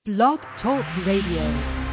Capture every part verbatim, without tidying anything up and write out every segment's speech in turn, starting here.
Blog Talk Radio.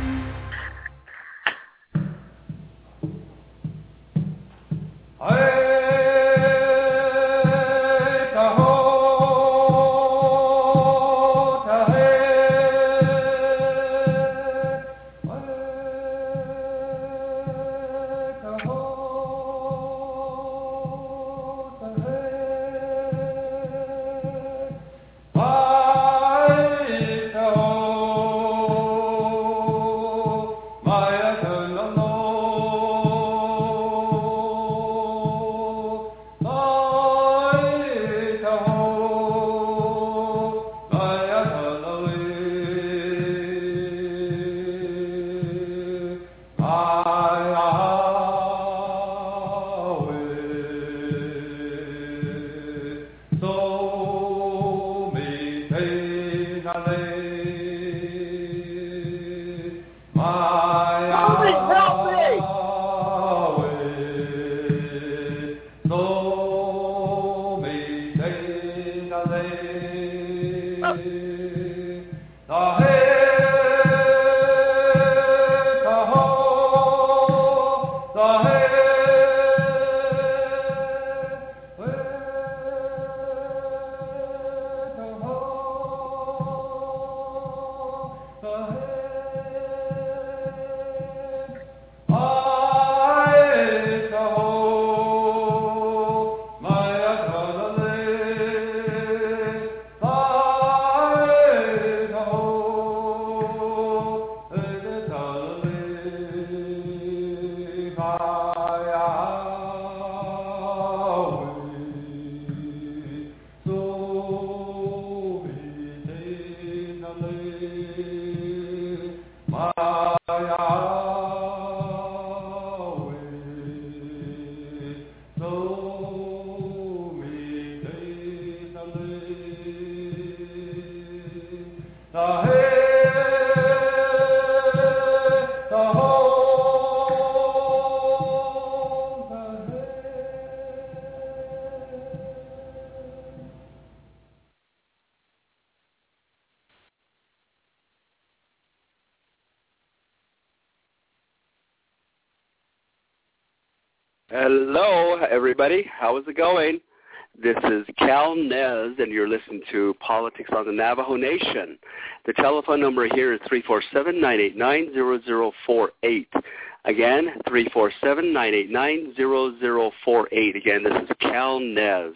Hello, everybody. How is it going? This is Cal Nez, and you're listening to Politics on the Navajo Nation. The telephone number here is three four seven, nine eight nine, zero zero four eight. Again, three four seven, nine eight nine, zero zero four eight. Again, this is Cal Nez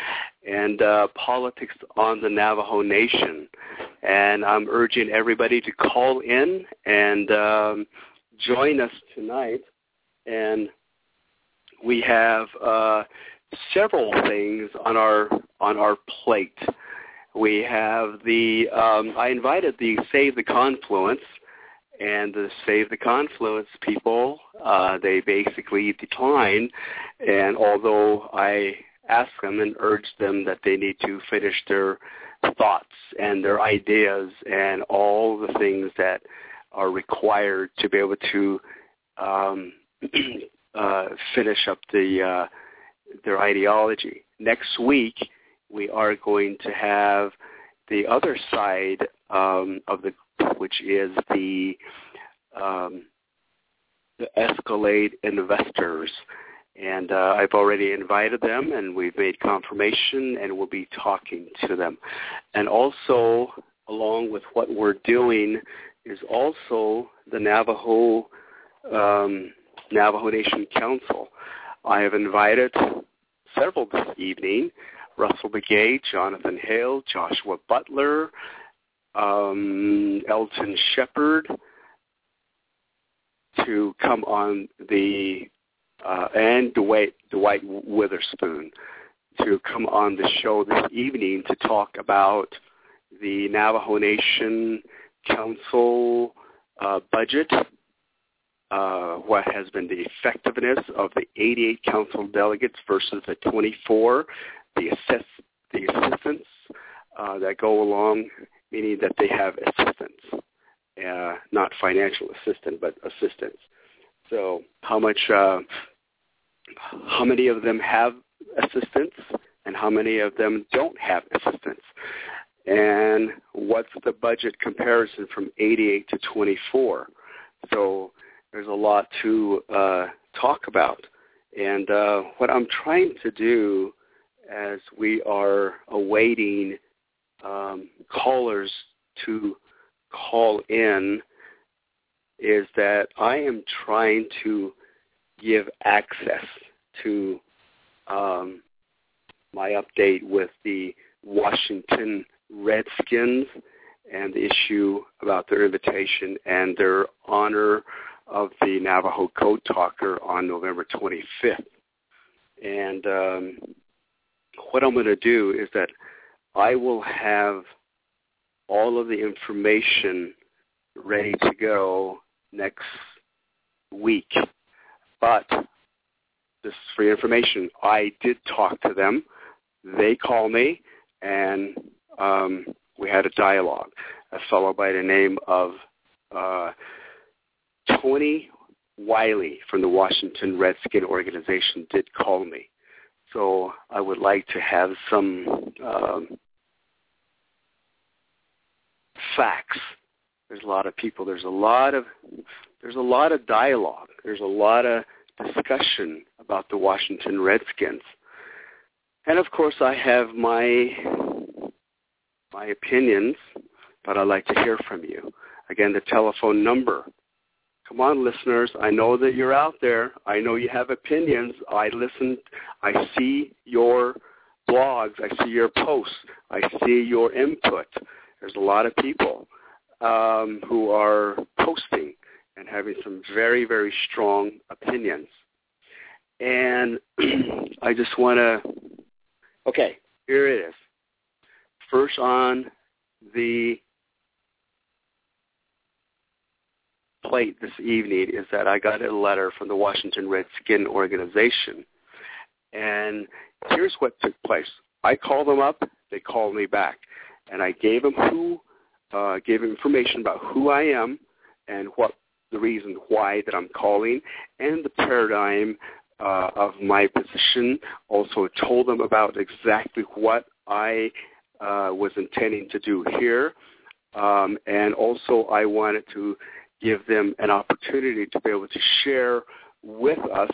and uh, Politics on the Navajo Nation. And I'm urging everybody to call in and um, join us tonight. And we have uh, several things on our on our plate. We have the um, I invited the Save the Confluence, and the Save the Confluence people, uh, they basically declined. And although I asked them and urged them that they need to finish their thoughts and their ideas and all the things that are required to be able to um, Uh, finish up the uh, their ideology. Next week, we are going to have the other side um, of the, which is the um, the Escalade investors, and uh, I've already invited them, and we've made confirmation, and we'll be talking to them. And also, along with what we're doing, is also the Navajo. Um, Navajo Nation Council. I have invited several this evening, Russell Begay, Jonathan Hale, Joshua Butler, um, Elton Shepard, to come on the, uh, and Dwight, Dwight Witherspoon, to come on the show this evening to talk about the Navajo Nation Council uh, budget, Uh, what has been the effectiveness of the eighty-eight council delegates versus the twenty-four, the, assess, the assistants uh, that go along, meaning that they have assistants, uh, not financial assistance, but assistants. So how much, uh, how many of them have assistants, and how many of them don't have assistants? and what's the budget comparison from eighty-eight to twenty-four. So there's a lot to uh, talk about. And uh, what I'm trying to do as we are awaiting um, callers to call in is that I am trying to give access to um, my update with the Washington Redskins and the issue about their invitation and their honor of the Navajo Code Talker on November twenty-fifth. And um, what I'm going to do is that I will have all of the information ready to go next week. But this is free information. I did talk to them. They called me, and um, we had a dialogue. A fellow by the name of uh, Tony Wiley from the Washington Redskin organization did call me. So I would like to have some um, facts. There's a lot of people. There's a lot of there's a lot of dialogue. There's a lot of discussion about the Washington Redskins. And of course, I have my my opinions, but I'd like to hear from you. Again, the telephone number. Come on, listeners. I know that you're out there. I know you have opinions. I listen. I see your blogs. I see your posts. I see your input. There's a lot of people um, who are posting and having some very, very strong opinions. And I just want to, okay, here it is. First on the plate this evening is that I got a letter from the Washington Redskin organization. And here's what took place. I called them up. They called me back. And I gave them who, uh, gave them information about who I am and what the reason why that I'm calling and the paradigm uh, of my position. Also told them about exactly what I uh, was intending to do here. Um, and also I wanted to give them an opportunity to be able to share with us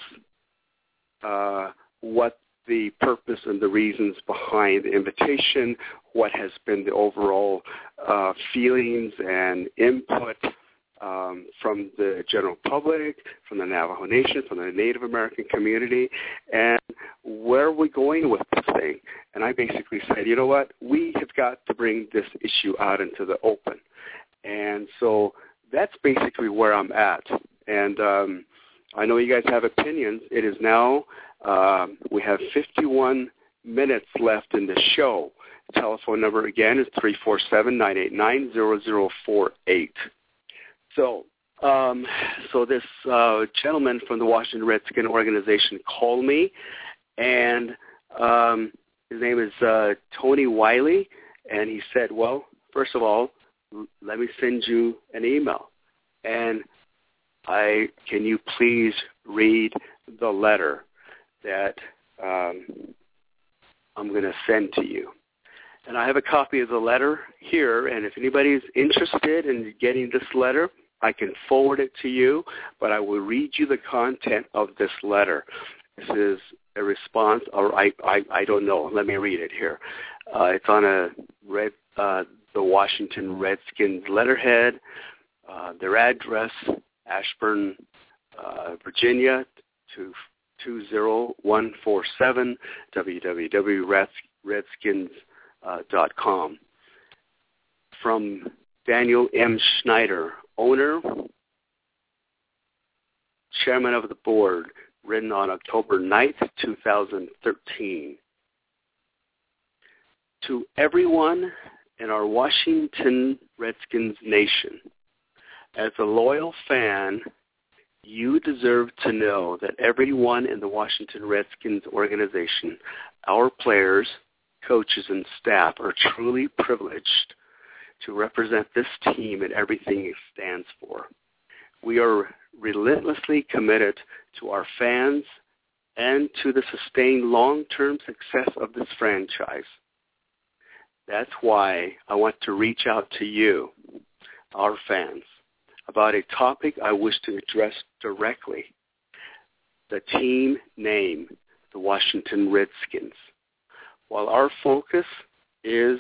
uh, what the purpose and the reasons behind the invitation, what has been the overall uh, feelings and input um, from the general public, from the Navajo Nation, from the Native American community, and where are we going with this thing? And I basically said, you know what, we have got to bring this issue out into the open. And so that's basically where I'm at. And um, I know you guys have opinions. It is now, um, we have fifty-one minutes left in the show. The telephone number again is three four seven, nine eight nine, zero zero four eight. So, um, so this uh, gentleman from the Washington Redskin organization called me, and um, his name is uh, Tony Wiley, and he said, well, first of all, let me send you an email. And I, can you please read the letter that um, I'm going to send to you? And I have a copy of the letter here, and if anybody is interested in getting this letter, I can forward it to you, but I will read you the content of this letter. This is a response, or I, I, I don't know. Let me read it here. Uh, it's on a red, uh, the Washington Redskins letterhead. Uh, their address, Ashburn, uh, Virginia, to two zero one four seven, w w w dot redskins dot com. From Daniel M. Schneider, owner, chairman of the board, written on October ninth, two thousand thirteen. To everyone in our Washington Redskins nation, as a loyal fan, you deserve to know that everyone in the Washington Redskins organization, our players, coaches, and staff are truly privileged to represent this team and everything it stands for. We are relentlessly committed to our fans and to the sustained long-term success of this franchise. That's why I want to reach out to you, our fans, about a topic I wish to address directly. The team name, the Washington Redskins. While our focus is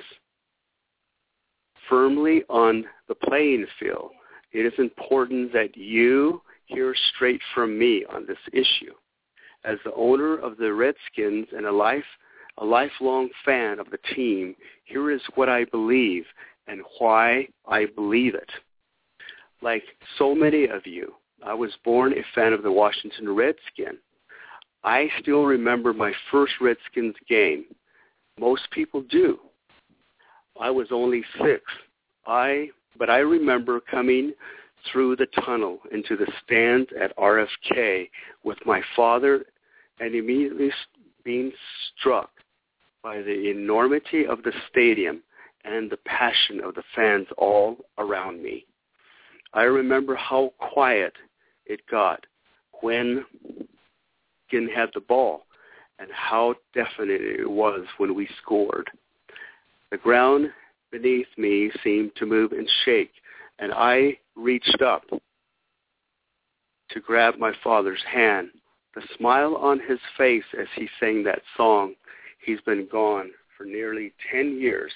firmly on the playing field, it is important that you hear straight from me on this issue. As the owner of the Redskins and a life a lifelong fan of the team, here is what I believe and why I believe it. Like so many of you, I was born a fan of the Washington Redskins. I still remember my first Redskins game. Most people do. I was only six. I, but I remember coming through the tunnel into the stands at R F K with my father and immediately being struck by the enormity of the stadium and the passion of the fans all around me. I remember how quiet it got when Ginn had the ball and how definite it was when we scored. The ground beneath me seemed to move and shake, and I reached up to grab my father's hand. The smile on his face as he sang that song, he's been gone for nearly ten years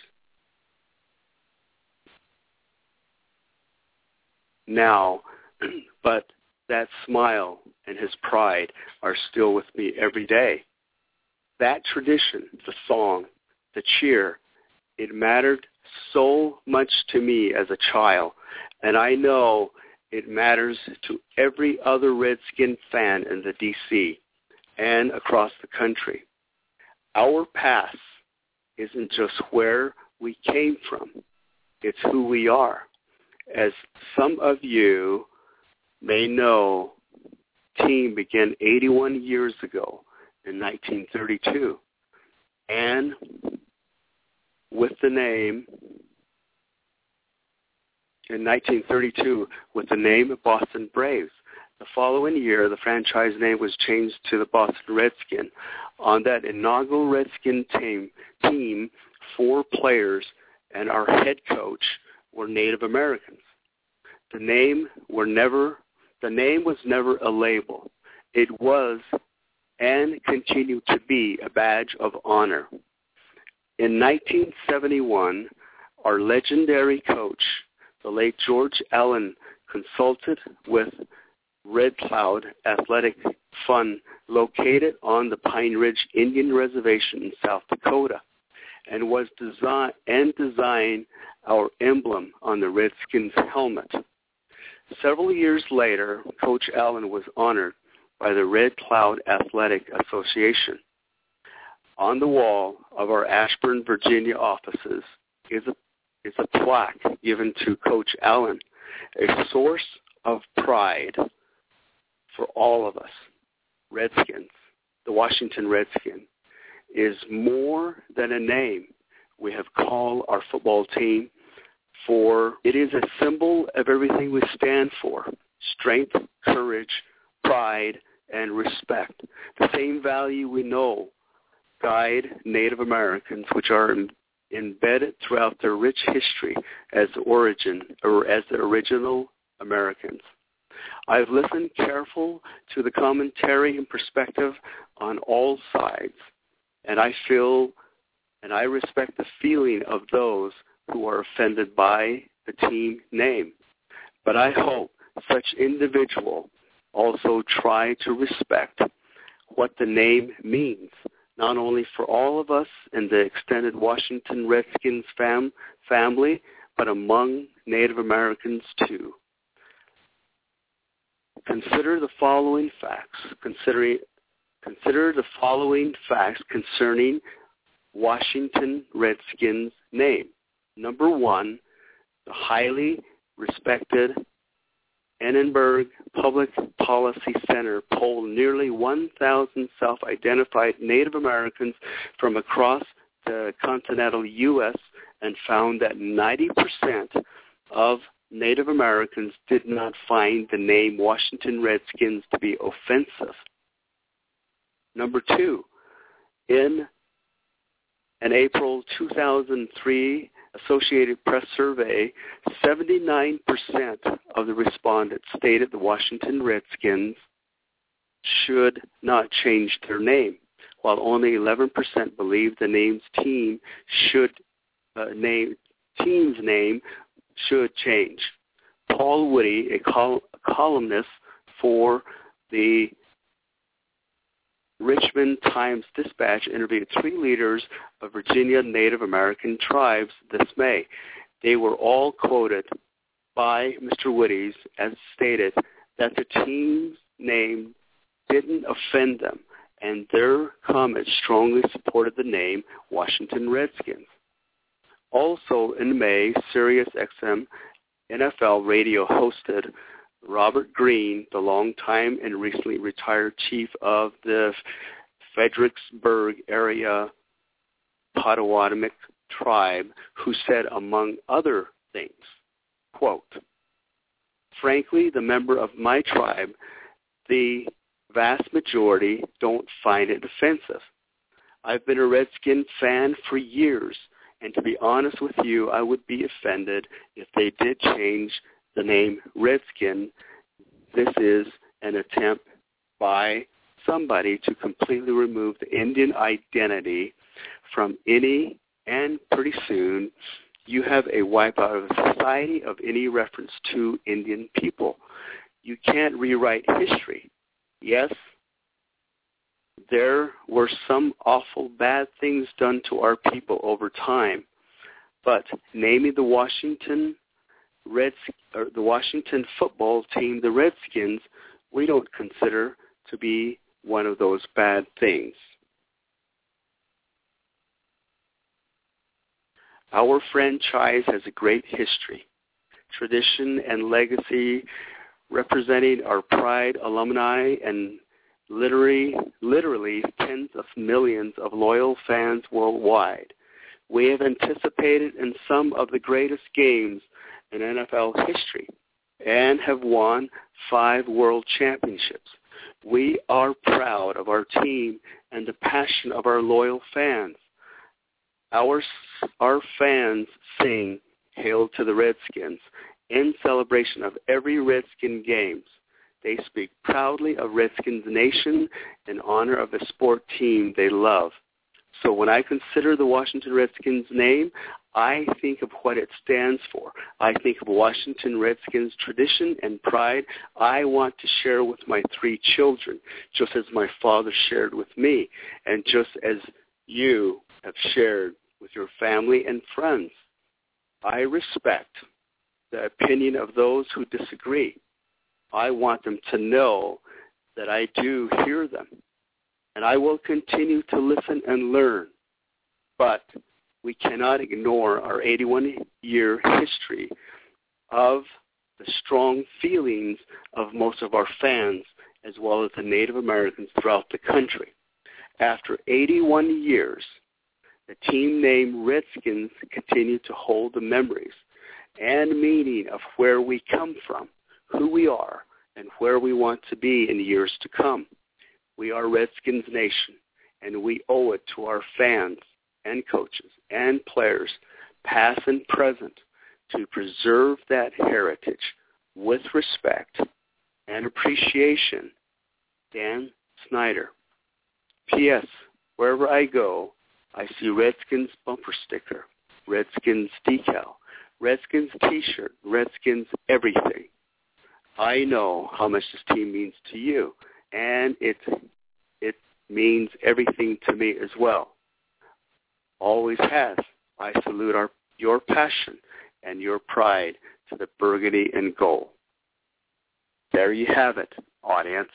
now, but that smile and his pride are still with me every day. That tradition, the song, the cheer, it mattered so much to me as a child, and I know it matters to every other Redskin fan in the D C and across the country. Our past isn't just where we came from. It's who we are. As some of you may know, team began eighty-one years ago in nineteen thirty-two. And with the name, in nineteen thirty-two, with the name Boston Braves. The following year, the franchise name was changed to the Boston Redskins. On that inaugural Redskin team, team, four players and our head coach were Native Americans. The name were never, the name was never a label. It was and continued to be a badge of honor. In nineteen seventy-one, our legendary coach, the late George Allen, consulted with Red Cloud Athletic Fund located on the Pine Ridge Indian Reservation in South Dakota and was design and designed our emblem on the Redskins helmet. Several years later, Coach Allen was honored by the Red Cloud Athletic Association. On the wall of our Ashburn, Virginia offices is a is a plaque given to Coach Allen, a source of pride for all of us. Redskins, the Washington Redskins, is more than a name we have called our football team, for it is a symbol of everything we stand for: strength, courage, pride, and respect. The same value we know guide Native Americans, which are in, embedded throughout their rich history as origin or as the original Americans. I've listened careful to the commentary and perspective on all sides, and I feel and I respect the feeling of those who are offended by the team name. But I hope such individual also try to respect what the name means, not only for all of us in the extended Washington Redskins fam- family, but among Native Americans too. Consider the following facts. Consider, consider the following facts concerning Washington Redskins name. Number one, the highly respected Annenberg Public Policy Center polled nearly one thousand self-identified Native Americans from across the continental U S and found that ninety percent of Native Americans did not find the name Washington Redskins to be offensive. Number two, in an April two thousand three Associated Press survey, seventy-nine percent of the respondents stated the Washington Redskins should not change their name, while only eleven percent believed the name's team should uh, name team's name should change. Paul Woody, a, col- a columnist for the Richmond Times-Dispatch, interviewed three leaders of Virginia Native American tribes this May. They were all quoted by Mister Woody's as stated that the team's name didn't offend them, and their comments strongly supported the name Washington Redskins. Also in May, Sirius X M N F L radio hosted Robert Greene, the longtime and recently retired chief of the Fredericksburg area Potawatomi tribe, who said, among other things, quote, "Frankly, the member of my tribe, the vast majority don't find it offensive. I've been a Redskin fan for years, and to be honest with you, I would be offended if they did change the name Redskin. This is an attempt by somebody to completely remove the Indian identity from any, and pretty soon you have a wipeout of a society of any reference to Indian people. You can't rewrite history. Yes, there were some awful bad things done to our people over time, but naming the Washington Reds, or the Washington football team the Redskins, we don't consider to be one of those bad things. Our franchise has a great history, tradition, and legacy, representing our pride, alumni, and literally, literally tens of millions of loyal fans worldwide. We have anticipated in some of the greatest games in N F L history and have won five world championships. We are proud of our team and the passion of our loyal fans. Our, our fans sing "Hail to the Redskins" in celebration of every Redskin games. They speak proudly of Redskins Nation in honor of the sport team they love. So when I consider the Washington Redskins name, I think of what it stands for. I think of Washington Redskins tradition and pride I want to share with my three children, just as my father shared with me, and just as you have shared with your family and friends. I respect the opinion of those who disagree. I want them to know that I do hear them, and I will continue to listen and learn. But we cannot ignore our eighty-one-year history of the strong feelings of most of our fans, as well as the Native Americans throughout the country. After eighty-one years, the team name Redskins continue to hold the memories and meaning of where we come from, who we are, and where we want to be in the years to come. We are Redskins Nation, and we owe it to our fans and coaches and players, past and present, to preserve that heritage with respect and appreciation. Dan Snyder. P S. Wherever I go, I see Redskins bumper sticker, Redskins decal, Redskins T-shirt, Redskins everything. I know how much this team means to you, and it it means everything to me as well. Always has. I salute our your passion and your pride to the burgundy and gold. There you have it, audience.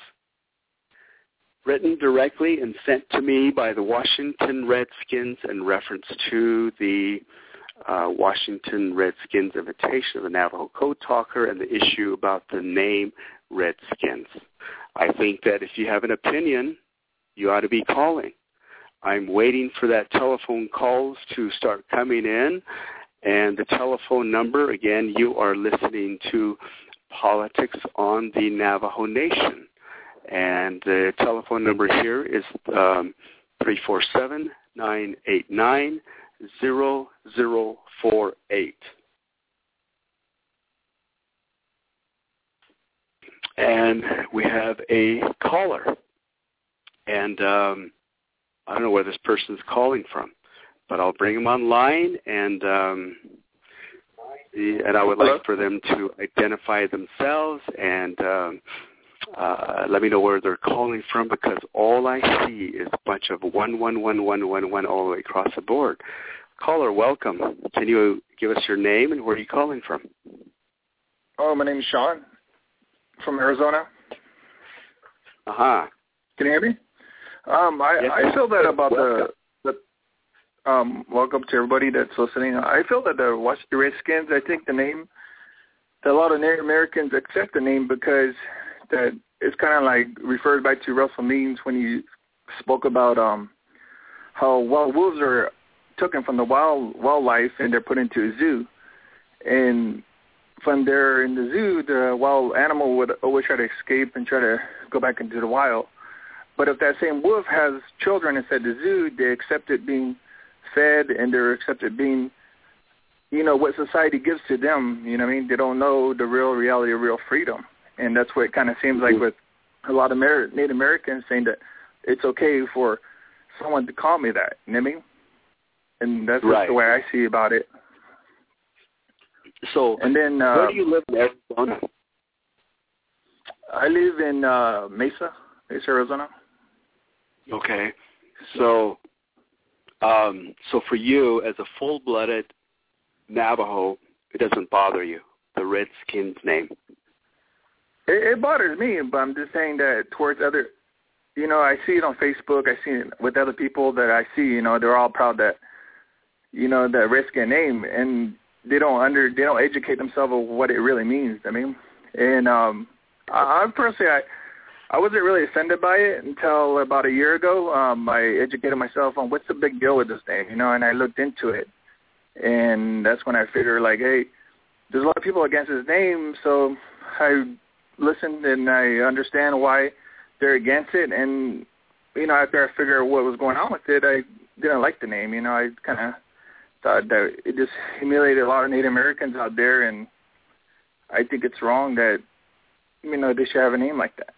Written directly and sent to me by the Washington Redskins in reference to the uh, Washington Redskins invitation of the Navajo Code Talker and the issue about the name Redskins. I think that if you have an opinion, you ought to be calling. I'm waiting for that telephone calls to start coming in. And the telephone number, again, you are listening to Politics on the Navajo Nation. And the telephone number here is um, three four seven, nine eight nine, zero zero four eight. And we have a caller. And um, I don't know where this person is calling from, but I'll bring them online, and um, and I would Hello? like for them to identify themselves and um, uh, let me know where they're calling from, because all I see is a bunch of one, one, one, one, one, one all the way across the board. Caller, welcome. Can you give us your name and where are you calling from? Oh, my name is Sean from Arizona. Uh-huh. Can you hear me? Um, I, yes, I feel that about welcome. the, the um, welcome to everybody that's listening. I feel that the Washington Redskins, I think the name, that a lot of Native Americans accept the name because that it's kind of like referred back to Russell Means when he spoke about um, how wild wolves are taken from the wild wildlife and they're put into a zoo. And when they're in the zoo, the wild animal would always try to escape and try to go back into the wild. But if that same wolf has children inside the zoo, they accept it being fed and they accept it being, you know, what society gives to them. You know what I mean? They don't know the real reality of real freedom. And that's what it kind of seems like with a lot of Amer- Native Americans saying that it's okay for someone to call me that. You know what I mean? And that's right. just the way I see about it. So and then, uh, where do you live in Arizona? I live in uh, Mesa, Mesa, Arizona. Okay. So um, so for you, as a full-blooded Navajo, it doesn't bother you, the Redskins name? It, it bothers me, but I'm just saying that towards other, you know, I see it on Facebook. I see it with other people that I see, you know, they're all proud that, you know, that Redskin name, and they don't under, they don't educate themselves of what it really means. I mean, and um, I, I personally, I, I wasn't really offended by it until about a year ago. Um, I educated myself on what's the big deal with this name, you know, and I looked into it, and that's when I figured, like, hey, there's a lot of people against his name, so I listened and I understand why they're against it, and, you know, after I figured out what was going on with it, I didn't like the name, you know, I kind of thought that it just humiliated a lot of Native Americans out there, and I think it's wrong that, you know, they should have a name like that.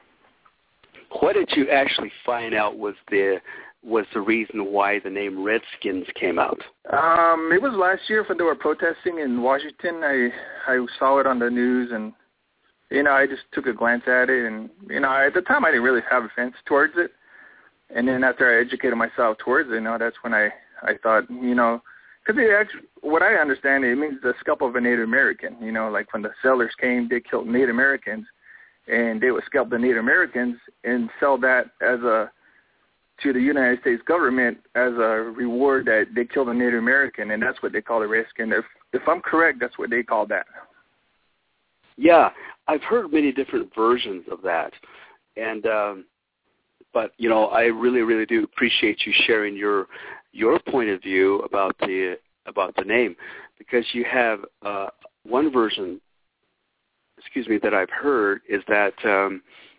What did you actually find out was the was the reason why the name Redskins came out? Um, it was last year when they were protesting in Washington. I I saw it on the news, and, you know, I just took a glance at it, and, you know, at the time I didn't really have a fence towards it. And then after I educated myself towards it, you know, that's when I, I thought, you know, because it actually, what I understand, it means the scalp of a Native American. You know, like when the settlers came, they killed Native Americans, and they would scalp the Native Americans and sell that as a to the United States government as a reward that they killed a Native American, and that's what they call a Redskin. If if I'm correct, that's what they call that. Yeah, I've heard many different versions of that, and um, but you know, I really, really do appreciate you sharing your your point of view about the about the name, because you have uh, one version, excuse me, that I've heard is that um,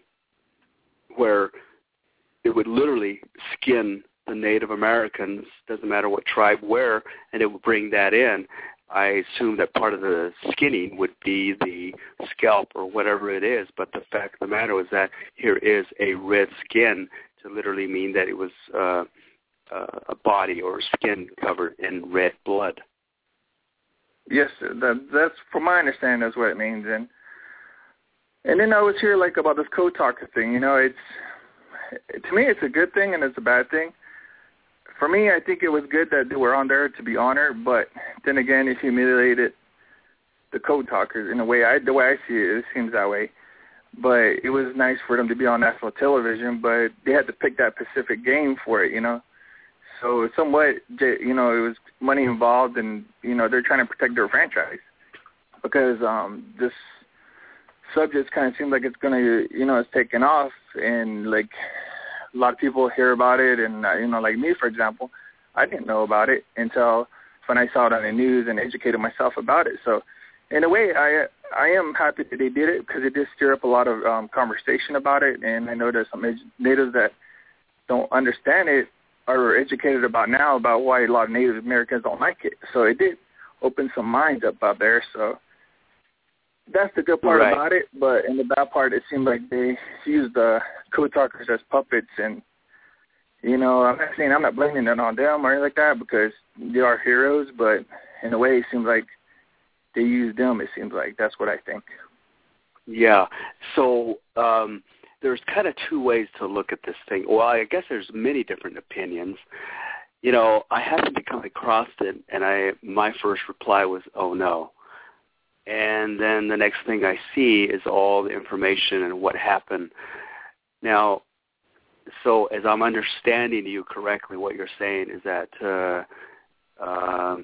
where it would literally skin the Native Americans, doesn't matter what tribe, where, and it would bring that in. I assume that part of the skinning would be the scalp or whatever it is, but the fact of the matter was that here is a red skin to literally mean that it was uh, uh, a body or skin covered in red blood. Yes, that, that's, from my understanding, that's what it means. And and then I was here, like, about this code talker thing. You know, it's, to me, it's a good thing and it's a bad thing. For me, I think it was good that they were on there to be honored, but then again, it humiliated the code talkers in a way. I, the way I see it, it seems that way. But it was nice for them to be on national television, but they had to pick that Pacific game for it, you know. So somewhat, you know, it was money involved, and, you know, they're trying to protect their franchise because um, this subject kind of seems like it's going to, you know, it's taken off, and, like, a lot of people hear about it, and, uh, you know, like me, for example, I didn't know about it until when I saw it on the news and educated myself about it. So in a way, I I am happy that they did it because it did stir up a lot of um, conversation about it, and I know there's some natives that don't understand it, are educated about now about why a lot of Native Americans don't like it. So it did open some minds up out there. So that's the good part right. about it. But in the bad part, it seemed like they used the code talkers as puppets. And, you know, I'm not saying I'm not blaming it on them or anything like that because they are heroes. But in a way, it seems like they used them, it seems like. That's what I think. Yeah. So um, there's kind of two ways to look at this thing. Well, I guess there's many different opinions. You know, I happened to come across it, and I my first reply was, oh, no. And then the next thing I see is all the information and what happened. Now, so as I'm understanding you correctly, what you're saying is that, uh, uh,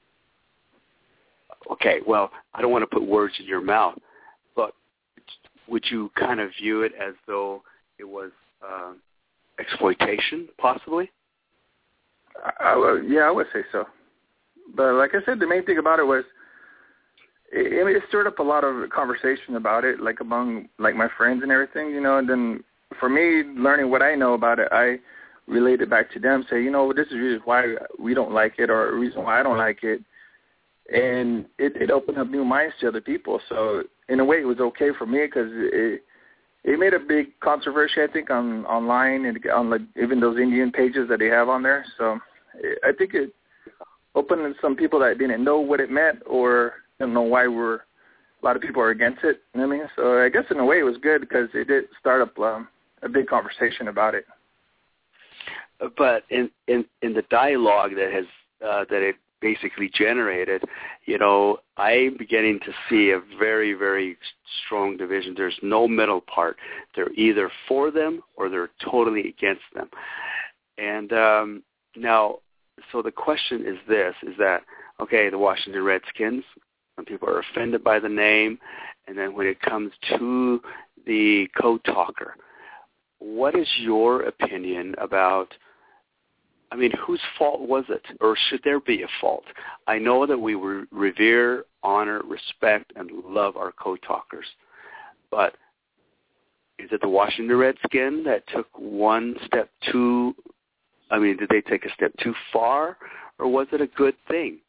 okay, well, I don't want to put words in your mouth, but would you kind of view it as though it was uh, exploitation, possibly? I, I, yeah, I would say so. But like I said, the main thing about it was, I mean, it stirred up a lot of conversation about it, like among like my friends and everything, you know. And then for me, learning what I know about it, I relate it back to them, say, you know, this is really why we don't like it, or a reason why I don't like it. And it, it opened up new minds to other people. So in a way, it was okay for me because it it made a big controversy, I think, on online and on like even those Indian pages that they have on there. So it, I think it opened some people that didn't know what it meant or don't know why we're a lot of people are against it. You know what I mean? So I guess in a way it was good because it did start up um, a big conversation about it. But in in, in the dialogue that has uh, that it basically generated, you know, I'm beginning to see a very, very strong division. There's no middle part. They're either for them or they're totally against them. And um, now, so the question is this, is that, okay, the Washington Redskins, some people are offended by the name, and then when it comes to the code talker, what is your opinion about, I mean, whose fault was it, or should there be a fault? I know that we re- revere, honor, respect, and love our code talkers, but is it the Washington Redskins that took one step too, I mean, did they take a step too far, or was it a good thing?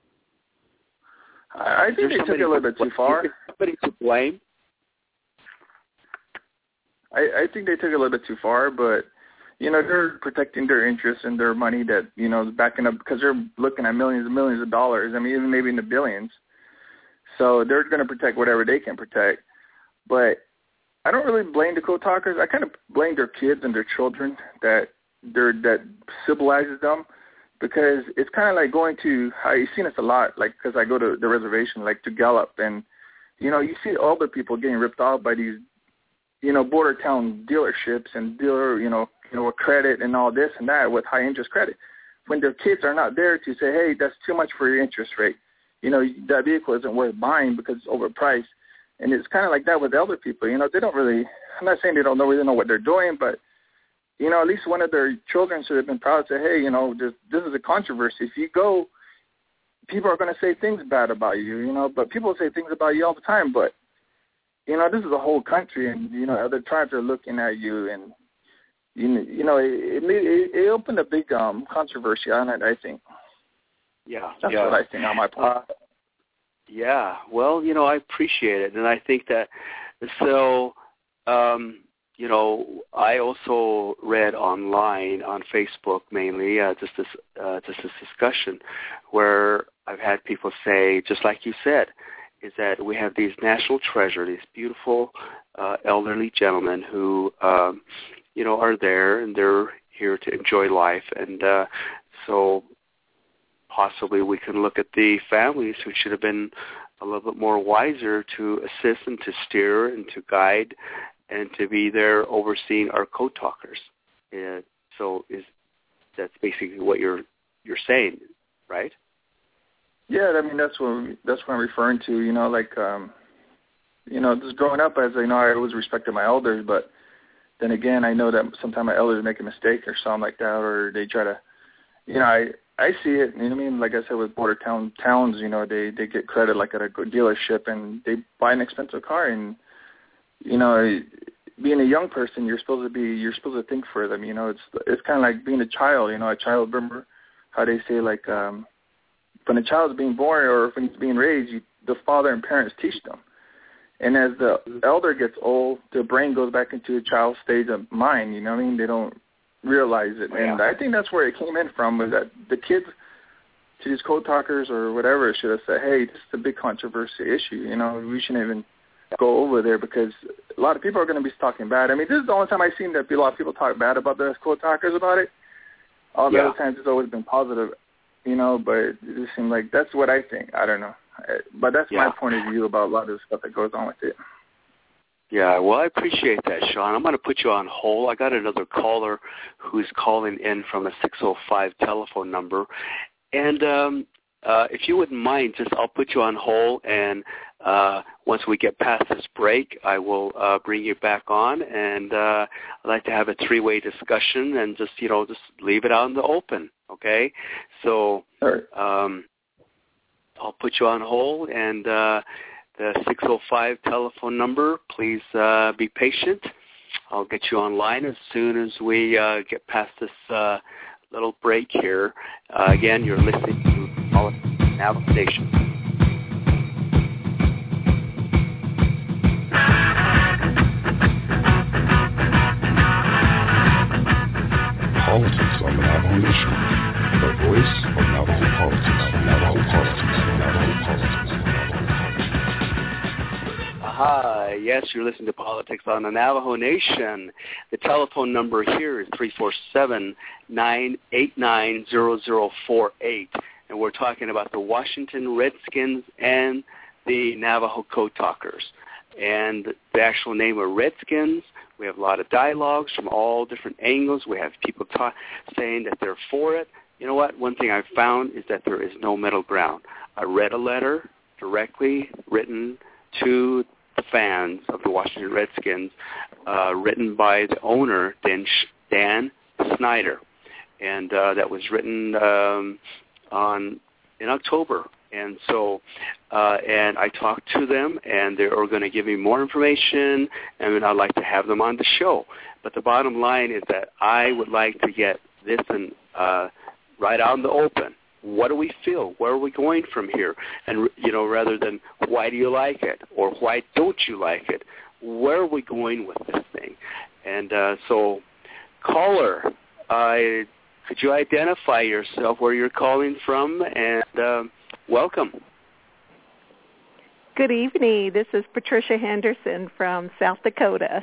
I think they took it a little bit too far. Is somebody to blame? I, I think they took it a little bit too far, but, you know, they're protecting their interests and their money that, you know, backing up, because they're looking at millions and millions of dollars. I mean, even maybe in the billions. So they're going to protect whatever they can protect. But I don't really blame the code talkers. I kind of blame their kids and their children that they're, that civilizes them. Because it's kind of like going to, I've seen this a lot, like, because I go to the reservation, like to Gallup, and, you know, you see older people getting ripped off by these, you know, border town dealerships and dealer, you know, you know, with credit and all this and that with high interest credit. When their kids are not there to say, hey, that's too much for your interest rate. You know, that vehicle isn't worth buying because it's overpriced. And it's kind of like that with elder people. You know, they don't really, I'm not saying they don't know, really know what they're doing, but, you know, at least one of their children should have been proud to say, hey, you know, this, this is a controversy. If you go, people are going to say things bad about you, you know, but people say things about you all the time. But, you know, this is a whole country, and, you know, other tribes are looking at you, and, you, you know, it, it, it opened a big um, controversy on it, I think. Yeah. That's yeah. what I think on my point. Uh, yeah. Well, you know, I appreciate it. And I think that, so, um, you know, I also read online on Facebook mainly uh, just this uh, just this discussion where I've had people say, just like you said, is that we have these national treasure, these beautiful uh, elderly gentlemen who, um, you know, are there and they're here to enjoy life, and uh, so possibly we can look at the families who should have been a little bit more wiser to assist and to steer and to guide and to be there overseeing our code talkers. Uh, so is that's basically what you're you're saying, right? Yeah, I mean that's what that's what I'm referring to. You know, like um, you know, just growing up, as I know, I always respected my elders, but then again, I know that sometimes my elders make a mistake or something like that, or they try to, you know, I I see it. You know what I mean? Like I said, with border town towns, you know, they they get credit like at a dealership, and they buy an expensive car, and you know, being a young person, you're supposed to be you're supposed to think for them. You know, it's it's kind of like being a child. You know, a child. Remember how they say like um, when a child is being born or when he's being raised, you, the father and parents teach them. And as the elder gets old, the brain goes back into a child stage of mind. You know what I mean? They don't realize it, yeah. and I think that's where it came in from. Was that the kids, to these code talkers or whatever, should have said, "Hey, this is a big controversial issue. You know, we shouldn't even go over there because a lot of people are going to be talking bad." I mean, this is the only time I've seen that a lot of people talk bad about the code talkers about it. All the yeah. other times it's always been positive, you know. But it just seemed like that's what I think. I don't know, but that's yeah. my point of view about a lot of the stuff that goes on with it. Yeah, well, I appreciate that, Sean. I'm going to put you on hold. I got another caller who's calling in from a six oh five telephone number. And um, uh, if you wouldn't mind, just I'll put you on hold, and uh, once we get past this break, I will uh, bring you back on, and uh, I'd like to have a three-way discussion and just, you know, just leave it out in the open, okay? So um, I'll put you on hold, and uh, the six oh five telephone number, please uh, be patient. I'll get you online as soon as we uh, get past this uh, little break here. Uh, again, you're listening to Politics on the Navajo Nation. Politics on the Navajo Nation. The voice of Navajo politics. Navajo politics. Navajo politics. Hi, yes, you're listening to Politics on the Navajo Nation. The telephone number here is three four seven, nine eight nine, zero zero four eight, and we're talking about the Washington Redskins and the Navajo Code Talkers. And the actual name of Redskins, we have a lot of dialogues from all different angles. We have people talk, saying that they're for it. You know what? One thing I've found is that there is no middle ground. I read a letter directly written to the fans of the Washington Redskins, uh, written by the owner, Dan, Dan Snyder, and uh, that was written um, on in October. And so, uh, and I talked to them, and they are going to give me more information, and I'd like to have them on the show. But the bottom line is that I would like to get this in, uh, right out in the open. What do we feel? Where are we going from here? And, you know, rather than why do you like it or why don't you like it, where are we going with this thing? And uh, so, caller, uh, could you identify yourself, where you're calling from, and um, welcome. Good evening. This is Patricia Henderson from South Dakota.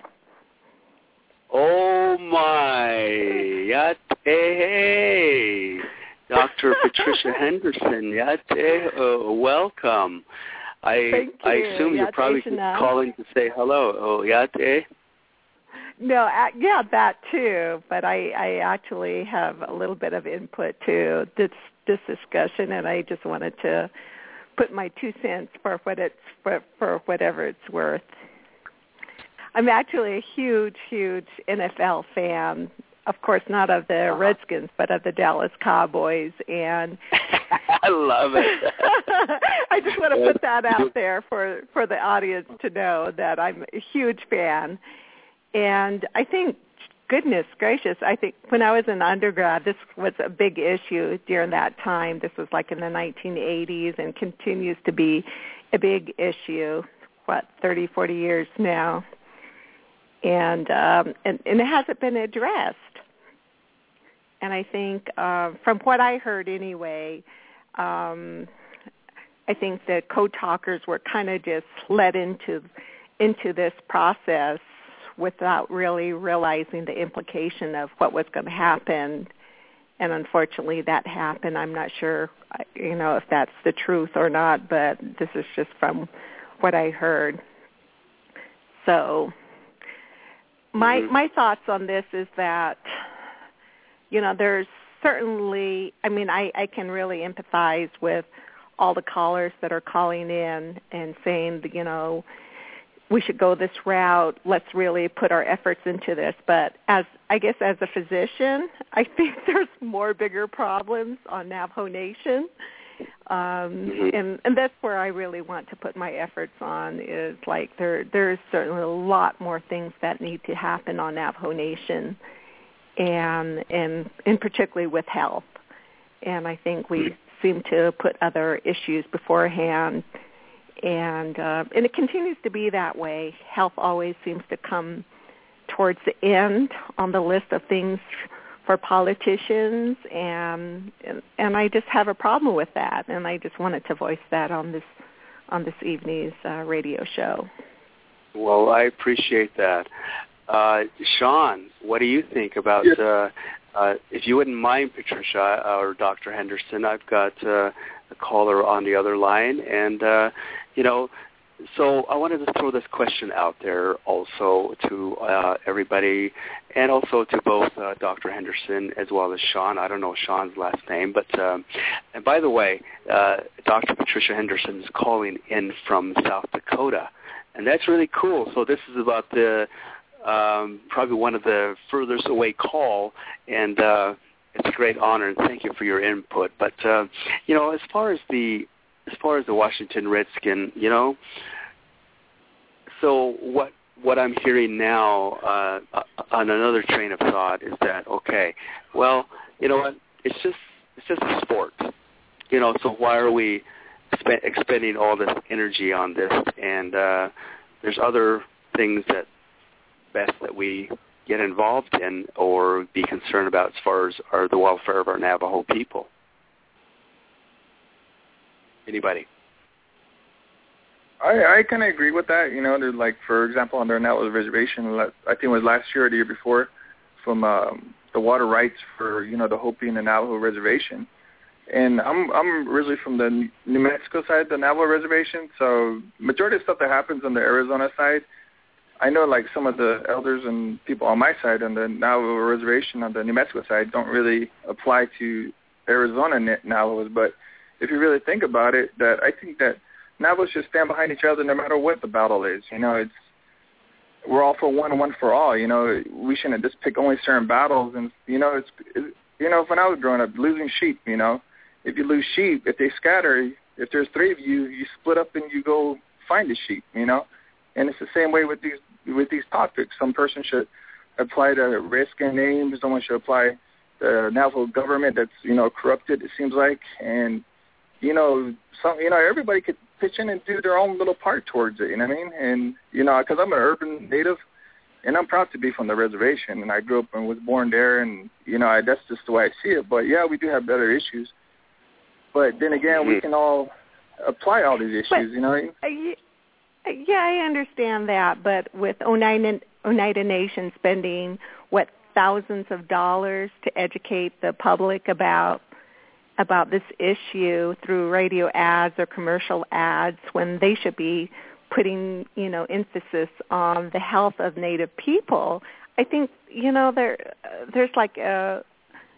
Oh, my. Yat, hey, hey. Doctor Patricia Henderson, Yate, uh, welcome. I Thank you. I assume you're Yate probably Shana. calling to say hello. Oh, Yate? No, uh, yeah, that too. But I, I actually have a little bit of input to this this discussion, and I just wanted to put my two cents for what it's for, for whatever it's worth. I'm actually a huge, huge N F L fan. Of course, not of the uh-huh. Redskins, but of the Dallas Cowboys. And I love it. I just want to put that out there for, for the audience to know that I'm a huge fan. And I think, goodness gracious, I think when I was in undergrad, this was a big issue during that time. This was like in the nineteen eighties and continues to be a big issue, what, thirty, forty years now. And, um, and and it hasn't been addressed. And I think, uh, from what I heard anyway, um, I think the code talkers were kind of just led into into this process without really realizing the implication of what was going to happen. And unfortunately, that happened. I'm not sure, you know, if that's the truth or not, but this is just from what I heard. So. My my thoughts on this is that, you know, there's certainly, I mean, I, I can really empathize with all the callers that are calling in and saying, you know, we should go this route. Let's really put our efforts into this. But as I guess as a physician, I think there's more bigger problems on Navajo Nation. Um, mm-hmm. and, and that's where I really want to put my efforts on is like there there's certainly a lot more things that need to happen on Navajo Nation, and and, and particularly with health. And I think we mm-hmm. seem to put other issues beforehand, and uh, and it continues to be that way. Health always seems to come towards the end on the list of things for politicians, and, and and I just have a problem with that, and I just wanted to voice that on this on this evening's uh, radio show. Well, I appreciate that. Uh, Sean, what do you think about, yes. uh, uh, if you wouldn't mind, Patricia or Doctor Henderson, I've got uh, a caller on the other line, and, uh, you know, so I wanted to throw this question out there also to uh, everybody, and also to both uh, Doctor Henderson as well as Sean. I don't know Sean's last name, but um, and by the way, uh, Doctor Patricia Henderson is calling in from South Dakota, and that's really cool. So this is about the um, probably one of the furthest away call, and uh, it's a great honor, and thank you for your input. But uh, you know, as far as the As far as the Washington Redskin, you know, so what what I'm hearing now uh, on another train of thought is that, okay, well, you know what, it's just it's just a sport, you know, so why are we spe- expending all this energy on this? And uh, there's other things that best that we get involved in or be concerned about as far as are the welfare of our Navajo people. Anybody? I, I kind of agree with that. You know, there's like, for example, on their Navajo reservation, I think it was last year or the year before, from um, the water rights for, you know, the Hopi and the Navajo reservation. And I'm I'm originally from the New Mexico side of the Navajo reservation, so majority of stuff that happens on the Arizona side, I know like some of the elders and people on my side on the Navajo reservation on the New Mexico side don't really apply to Arizona Navajos, but if you really think about it, that I think that Navajos should stand behind each other no matter what the battle is. You know, it's we're all for one and one for all. You know, we shouldn't just pick only certain battles. And you know, it's it, you know, when I was growing up, losing sheep. You know, if you lose sheep, if they scatter, if there's three of you, you split up and you go find the sheep. You know, and it's the same way with these with these topics. Some person should apply the Redskin names. Someone should apply the Navajo government that's you know corrupted. It seems like and You know, some you know everybody could pitch in and do their own little part towards it. You know what I mean? And you know, because I'm an urban native, and I'm proud to be from the reservation, and I grew up and was born there, and you know, I, that's just the way I see it. But yeah, we do have better issues. But then again, mm-hmm. we can all apply all these issues. But, you know? What I mean? Yeah, I understand that. But with Oneida, Oneida Nation spending what thousands of dollars to educate the public about. about this issue through radio ads or commercial ads when they should be putting, you know, emphasis on the health of Native people. I think, you know, there there's like a,